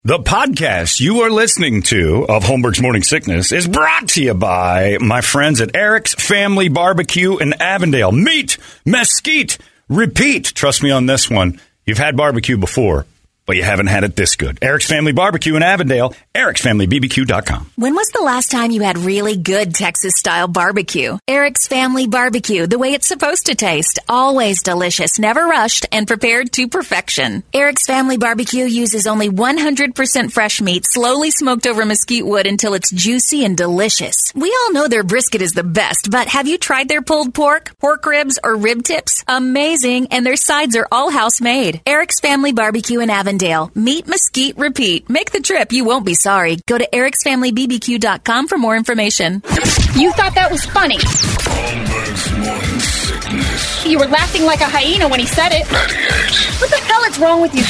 The podcast you are listening to of Holmberg's Morning Sickness is brought to you by my friends at Eric's Family Barbecue in Avondale. Meet, mesquite, repeat. Trust me on this one. You've had barbecue before, but you haven't had it this good. Eric's Family Barbecue in Avondale, ericsfamilybbq.com. When was the last time you had really good Texas-style barbecue? Eric's Family Barbecue, the way it's supposed to taste. Always delicious, never rushed, and prepared to perfection. Eric's Family Barbecue uses only 100% fresh meat, slowly smoked over mesquite wood until it's juicy and delicious. We all know their brisket is the best, but have you tried their pulled pork ribs, or rib tips? Amazing, and their sides are all house-made. Eric's Family Barbecue in Avondale. Meet, mesquite, repeat. Make the trip. You won't be sorry. Go to ericsfamilybbq.com for more information. You thought that was funny. Holmberg's Morning Sickness. You were laughing like a hyena when he said it. 98. What the hell is wrong with you?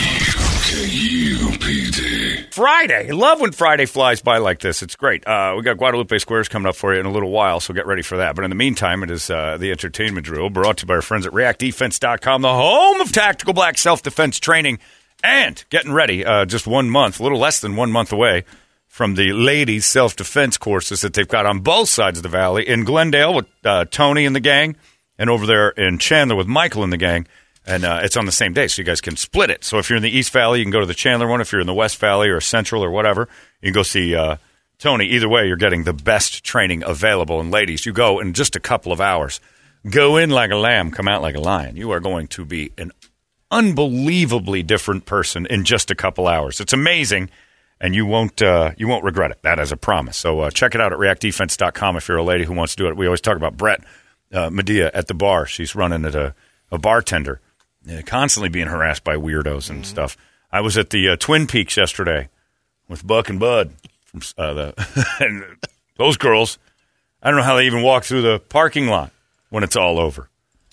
KUPD. Friday. I love when Friday flies by like this. It's great. We got Guadalupe Squares coming up for you in a little while, so get ready for that. But in the meantime, it is the entertainment drill brought to you by our friends at reactdefense.com, the home of tactical black self-defense training. And getting ready, just 1 month, a little less than 1 month away from the ladies' self-defense courses that they've got on both sides of the valley. In Glendale with Tony and the gang, and over there in Chandler with Michael and the gang. And it's on the same day, so you guys can split it. So if you're in the East Valley, you can go to the Chandler one. If you're in the West Valley or Central or whatever, you can go see Tony. Either way, you're getting the best training available. And ladies, you go in just a couple of hours. Go in like a lamb, come out like a lion. You are going to be an unbelievably different person in just a couple hours. It's amazing, and you won't regret it. That is a promise. So check it out at reactdefense.com if you're a lady who wants to do it. We always talk about Brett Medea at the bar. She's running at a bartender. Constantly being harassed by weirdos and stuff. I was at the Twin Peaks yesterday with Buck and Bud from and those girls. I don't know how they even walk through the parking lot when it's all over.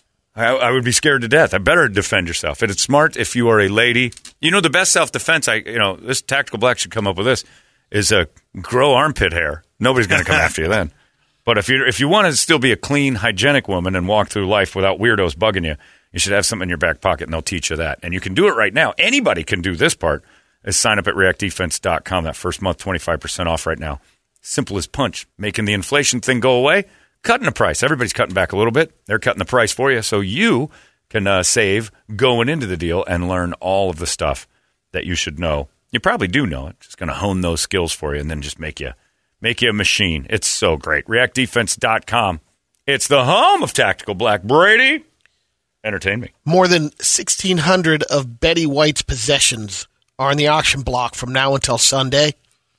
I would be scared to death. I better defend yourself. And it's smart if you are a lady. You know, the best self-defense, this Tactical Black should come up with this, is grow armpit hair. Nobody's going to come after you then. But if you want to still be a clean, hygienic woman and walk through life without weirdos bugging you, you should have something in your back pocket, and they'll teach you that. And you can do it right now. Anybody can do this part. Is sign up at reactdefense.com. That first month, 25% off right now. Simple as punch. Making the inflation thing go away. Cutting the price. Everybody's cutting back a little bit. They're cutting the price for you, so you can save going into the deal and learn all of the stuff that you should know. You probably do know it. Just going to hone those skills for you and then just make you a machine. It's so great. reactdefense.com. It's the home of Tactical Black. Brady, entertain me. More than 1,600 of Betty White's possessions are in the auction block from now until Sunday.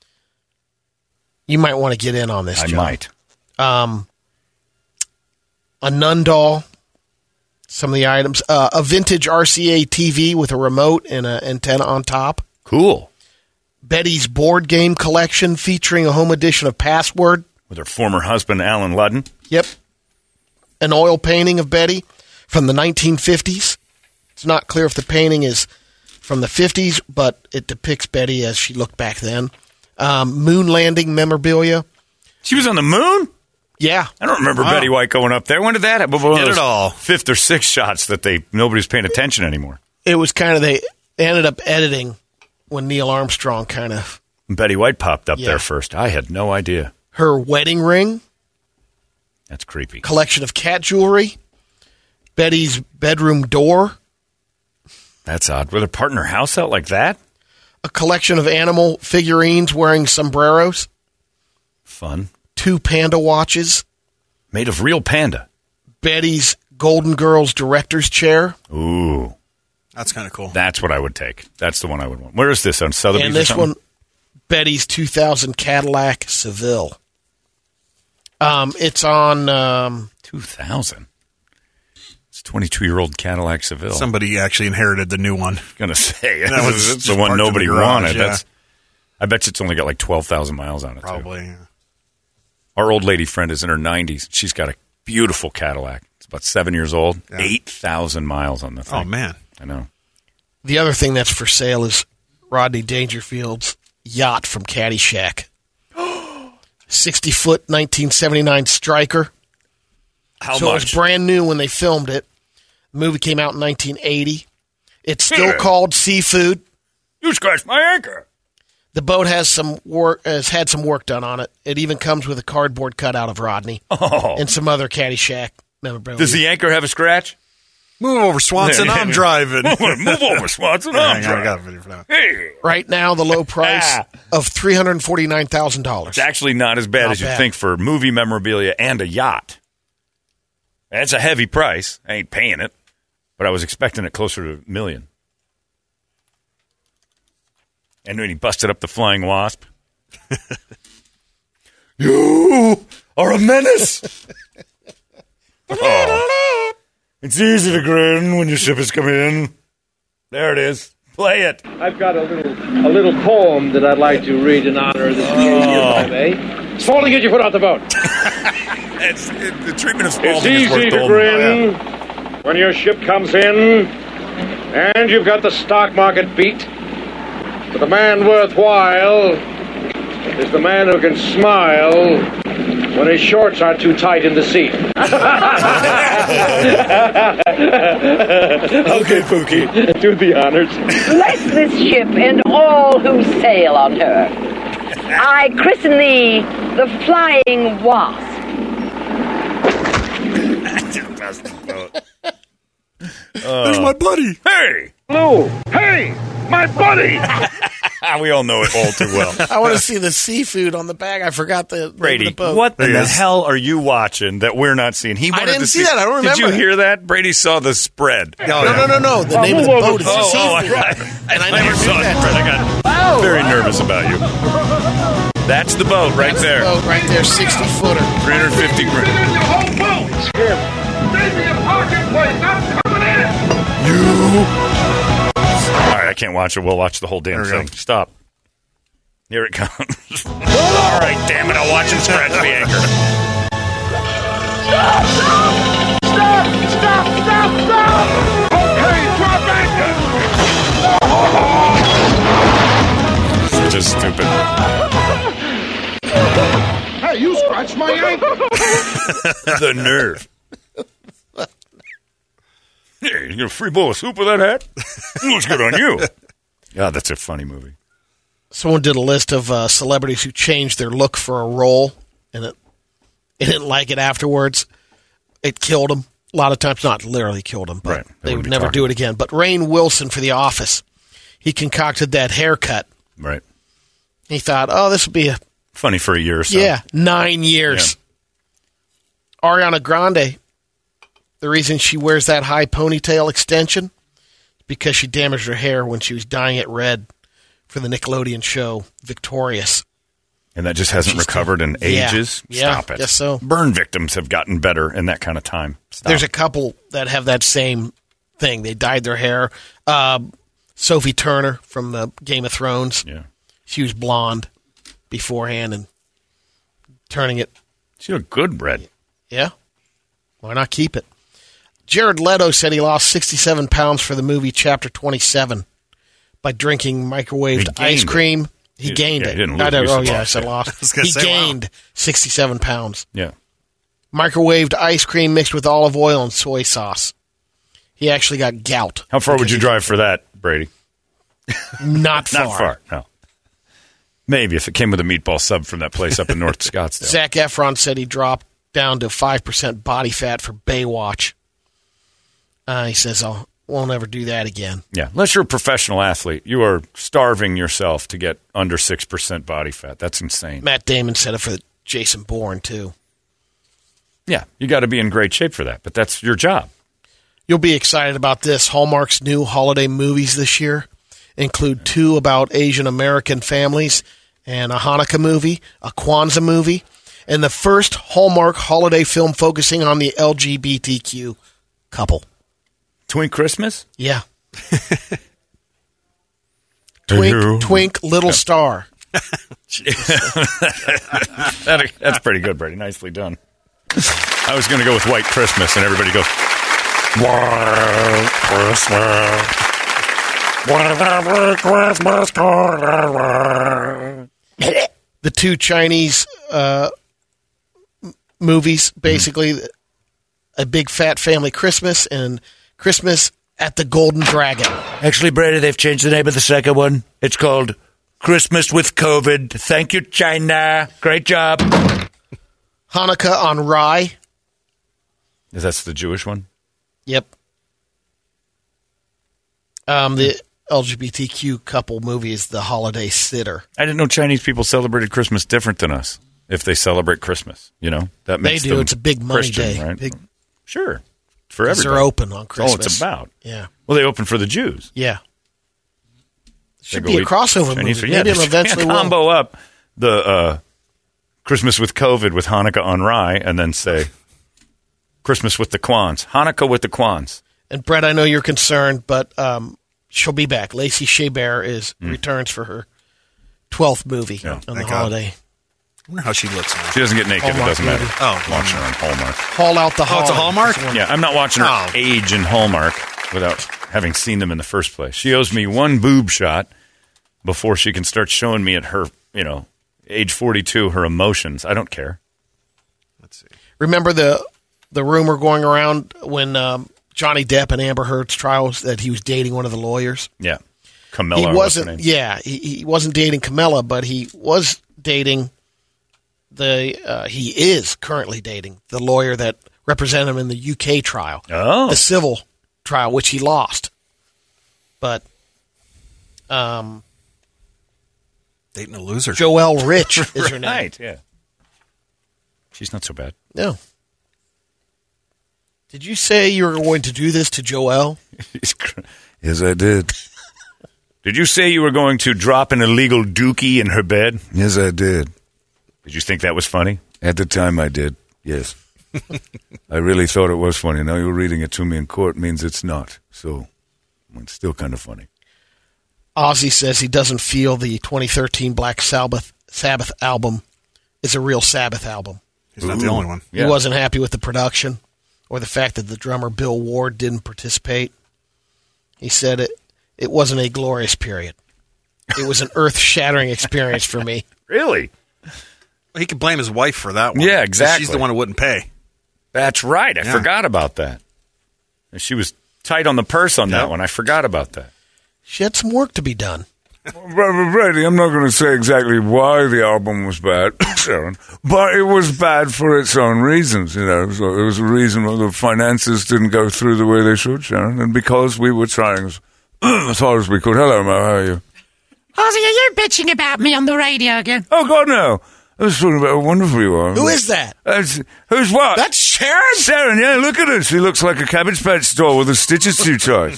You might want to get in on this, John. I might. A nun doll, some of the items. A vintage RCA TV with a remote and an antenna on top. Cool. Betty's board game collection featuring a home edition of Password. With her former husband, Alan Ludden. Yep. An oil painting of Betty from the 1950s. It's not clear if the painting is from the 50s, but it depicts Betty as she looked back then. Moon landing memorabilia. She was on the moon? Yeah. I don't remember Betty White going up there. When did that happen? Did it all. Fifth or sixth shots that nobody's paying attention anymore. It was kind of, they ended up editing when Neil Armstrong kind of. Betty White popped up there first. I had no idea. Her wedding ring. That's creepy. Collection of cat jewelry. Betty's bedroom door. That's odd. Were they parting her house out like that? A collection of animal figurines wearing sombreros. Fun. 2 panda watches. Made of real panda. Betty's Golden Girls director's chair. Ooh. That's kind of cool. That's what I would take. That's the one I would want. Where is this, on Sotheby's and this or something? one, Betty's 2000 Cadillac Seville. It's on... 2000? It's a 22-year-old Cadillac Seville. Somebody actually inherited the new one. Going to say. That was it's the one parked in nobody the garage, wanted. yeah. I bet you it's only got like 12,000 miles on it, Probably. too. Yeah. Our old lady friend is in her 90s. She's got a beautiful Cadillac. It's about 7 years old. Yeah. 8,000 miles on the thing. Oh, man. I know. The other thing that's for sale is Rodney Dangerfield's yacht from Caddyshack. 60-foot 1979 Striker. How so much? it was brand new when they filmed it. The movie came out in 1980. It's still called Seafood. You scratched my anchor. The boat has had some work done on it. It even comes with a cardboard cutout of Rodney and some other Caddyshack memorabilia. Does the anchor have a scratch? Move over, Swanson. I'm driving. Move over, Swanson. I I'm got a driving. video for that. Hey. Right now, the low price of $349,000. It's actually not as bad Not as you bad. think for movie memorabilia and a yacht. That's a heavy price. I ain't paying it, but I was expecting it closer to $1 million. And when he busted up the Flying Wasp. You are a menace. Oh. It's easy to grin when your ship has come in. There it is. Play it. I've got a little poem that I'd like to read in honor of this occasion, if I may. Spalding, get your foot off the boat. The treatment of It's Spalding is worth easy the to whole- grin when your ship comes in and you've got the stock market beat. But the man worthwhile is the man who can smile when his shorts are too tight in the seat. Okay, Pookie, do the honors. Bless this ship and all who sail on her. I christen thee the Flying Wasp. There's my buddy. Hey! Lou, hey, my buddy! We all know it all too well. I want to see the seafood on the bag. I forgot the Brady, the boat. what There the he is. hell are you watching that we're not seeing? He wanted didn't to see that. I don't Did you remember. hear that? Brady saw the spread. No. The name of the boat is seafood. And I never saw knew it, that. Fred. I got very nervous about you. That's the boat right there. Boat right there, 60-footer. 350 grand. The whole boat! Skip! Leave me a parking place! I'm coming in! All right, I can't watch it. We'll watch the whole damn There we thing. go. Stop. Here it comes. All right, damn it. I'll watch him scratch the anchor. Okay, drop anchor! It's just stupid. Hey, you scratched my ankle! The nerve. Hey, you get a free bowl of soup with that hat? Looks good on you. God, that's a funny movie. Someone did a list of celebrities who changed their look for a role, and it didn't like it afterwards. It killed them. A lot of times, not literally killed them, but Right. They they wouldn't would be never talking. do it again. But Rainn Wilson for The Office, he concocted that haircut. Right. He thought, oh, this would be a Funny for a year or so. 9 years. Ariana Grande, the reason she wears that high ponytail extension is because she damaged her hair when she was dyeing it red for the Nickelodeon show Victorious. And that just hasn't recovered in ages? Yeah, Stop it. guess so. Burn victims have gotten better in that kind of time. Stop. There's a couple that have that same thing. They dyed their hair. Sophie Turner from the Game of Thrones. Yeah. She was blonde beforehand and turning it. She looked good, red. Yeah. Why not keep it? Jared Leto said he lost 67 pounds for the movie Chapter 27 by drinking microwaved He gained ice it. cream. He gained yeah, it. he didn't lose. I don't- He said oh, yeah, I lost, said yeah. lost. was gonna He say, wow. gained 67 pounds. Yeah. Microwaved ice cream mixed with olive oil and soy sauce. He actually got gout. How far would you drive for that, Brady? Not far. Not far, no. Maybe if it came with a meatball sub from that place up in North Scottsdale. Zac Efron said he dropped down to 5% body fat for Baywatch. He says, I won't ever do that again. Yeah, unless you're a professional athlete, you are starving yourself to get under 6% body fat. That's insane. Matt Damon said it for Jason Bourne, too. Yeah, you got to be in great shape for that, but that's your job. You'll be excited about this. Hallmark's new holiday movies this year include 2 about Asian American families and a Hanukkah movie, a Kwanzaa movie, and the first Hallmark holiday film focusing on the LGBTQ couple. Twink Christmas? Yeah. Hello. Twink Little Star. That's pretty good, Brady. Nicely done. I was going to go with White Christmas, and everybody goes, White Christmas. White Christmas. The 2 Chinese movies, basically A Big Fat Family Christmas and Christmas at the Golden Dragon. Actually, Brady, they've changed the name of the second one. It's called Christmas with COVID. Thank you, China. Great job. Hanukkah on Rye. That's the Jewish one? Yep. The LGBTQ couple movie is The Holiday Sitter. I didn't know Chinese people celebrated Christmas different than us. If they celebrate Christmas, that makes they do. Them it's a big money Christian, day. Right? Big, sure. For everybody. They're open on Christmas. Oh, it's about. Yeah. Well, they open for the Jews. Yeah. Should be a crossover movie. Yeah, maybe it'll eventually combo up the Christmas with COVID with Hanukkah on Rye and then say Christmas with the Kwans. Hanukkah with the Kwans. And Brett, I know you're concerned, but she'll be back. Lacey Chabert returns for her 12th movie on the holiday. I wonder how she looks now. She doesn't get naked. Hallmark it doesn't matter. movie. Oh, watching her on Hallmark. Haul out the Hallmark. It's a Hallmark? Yeah, I'm not watching her age in Hallmark without having seen them in the first place. She owes me one boob shot before she can start showing me at her, age 42, her emotions. I don't care. Let's see. Remember the rumor going around when Johnny Depp and Amber Heard's trials that he was dating one of the lawyers? Yeah. Camilla. He wasn't. Yeah, he wasn't dating Camilla, but he was dating he is currently dating the lawyer that represented him in the UK trial. Oh. The civil trial, which he lost. But dating a loser. Joelle Rich is her name. Right, yeah. She's not so bad. No. Did you say you were going to do this to Joelle? Yes, I did. Did you say you were going to drop an illegal dookie in her bed? Yes, I did. Did you think that was funny? At the time, I did. Yes. I really thought it was funny. Now you're reading it to me in court means it's not. So it's still kind of funny. Ozzy says he doesn't feel the 2013 Black Sabbath album is a real Sabbath album. He's not the only one. He wasn't happy with the production or the fact that the drummer Bill Ward didn't participate. He said it wasn't a glorious period. It was an earth-shattering experience for me. Really? Well, he could blame his wife for that one. Yeah, exactly. She's the one who wouldn't pay. That's right. I forgot about that. She was tight on the purse on that one. I forgot about that. She had some work to be done. Brady, I'm not going to say exactly why the album was bad, Sharon, but it was bad for its own reasons, So there was a reason why the finances didn't go through the way they should, Sharon, and because we were trying as hard as we could. Hello, Mo, how are you? Ozzy, are you bitching about me on the radio again? Oh, God, no. I was talking about how wonderful you are. Who is that? Who's what? That's Sharon? Sharon, yeah, look at her. She looks like a Cabbage Patch doll with the stitches too tight.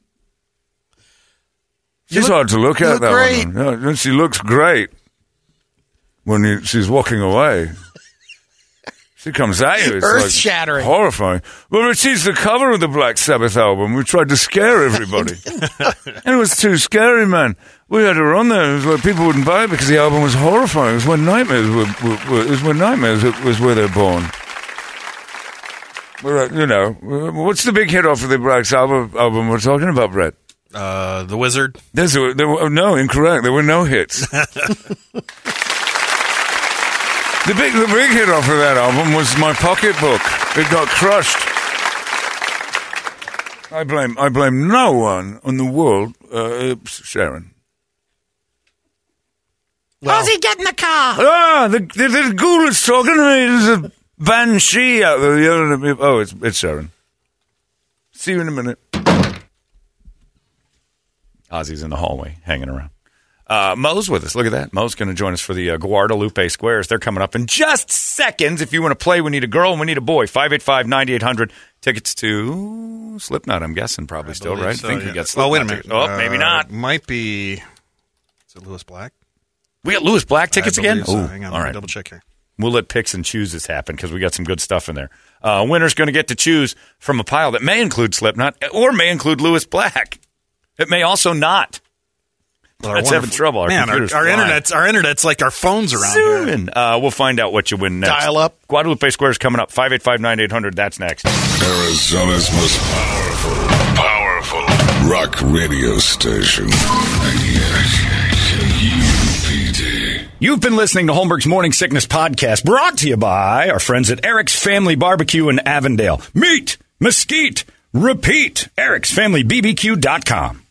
She's hard to look at, that great. one. Yeah, she looks great when she's walking away. She comes at you. It's earth-shattering. Like horrifying. Well, she's the cover of the Black Sabbath album. We tried to scare everybody. And it was too scary, man. We had her on there. It was like people wouldn't buy it because the album was horrifying. It was when nightmares was where they're born. Well, what's the big hit off of the Black Sabbath album we're talking about, Brett? The Wizard. No, incorrect. There were no hits. The big hit off of that album was My Pocketbook. It got crushed. I blame no one in the world, Sharon. Ozzy, get in the car. The ghoul is talking to me. There's a banshee out there yelling at me. Oh, it's Sharon. See you in a minute. Ozzy's in the hallway hanging around. Mo's with us. Look at that. Mo's going to join us for the Guadalupe Squares. They're coming up in just seconds. If you want to play, we need a girl and we need a boy. 585-9800. Tickets to Slipknot, I'm guessing, probably still, right? So, I think yeah. we got Slipknot. Oh, wait a minute. Tickets. Oh, maybe not. Might be. Is it Lewis Black? We got Lewis Black tickets again? So. Ooh, Hang on. all right. Double check here. We'll let picks and chooses happen because we got some good stuff in there. Winner's going to get to choose from a pile that may include Slipknot or may include Lewis Black. It may also not. Well, That's having trouble. Our internet's like our phones around Soon. here. We'll find out what you win next. Dial up. Guadalupe Squares coming up. 585-9800. That's next. Arizona's most powerful rock radio station. KUPD. You've been listening to Holmberg's Morning Sickness Podcast, brought to you by our friends at Eric's Family Barbecue in Avondale. Meet, mesquite, repeat. Eric'sFamilyBBQ.com.